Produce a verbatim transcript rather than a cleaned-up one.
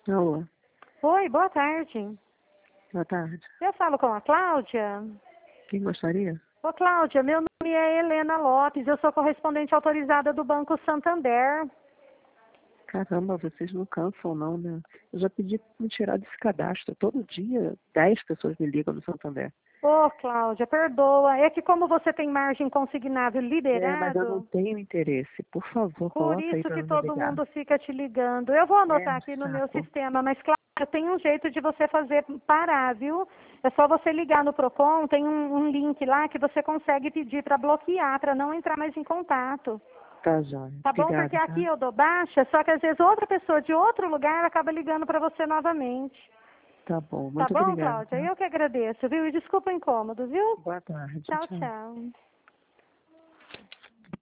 Alô, Oi, boa tarde. boa tarde. Eu falo com a Cláudia? Quem gostaria? Ô, Cláudia, meu nome é Helena Lopes, eu sou correspondente autorizada do Banco Santander. Caramba, vocês não cansam não, né? Eu já pedi pra me tirar desse cadastro. Todo dia, dez pessoas me ligam no Santander. Ô, Cláudia, perdoa, é que como você tem margem consignável É, mas eu não liberado, tenho interesse. Por favor, por coloca aí isso pra que me todo ligar. mundo fica te ligando. Eu vou É anotar um aqui no meu saco. sistema, mas, Cláudia, tem um jeito de você fazer parar, viu? É só você ligar no Procon, tem um, um link lá que você consegue pedir para bloquear, para não entrar mais em contato. Tá, joia. Tá bom? Porque Obrigada, aqui tá? eu dou baixa, só que às vezes outra pessoa de outro lugar acaba ligando para você novamente. Tá bom. Tá Muito bom, obrigada, Cláudia? tá? Eu que agradeço, viu? E desculpa o incômodo, viu? Boa tarde. Tchau, Tchau. tchau.